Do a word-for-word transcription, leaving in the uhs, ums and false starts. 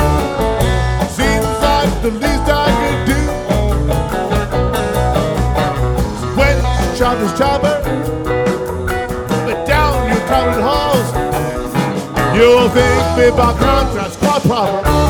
Seems like the least I could do. When choppers chopper, but down your common halls, you'll think me by contrast quite proper.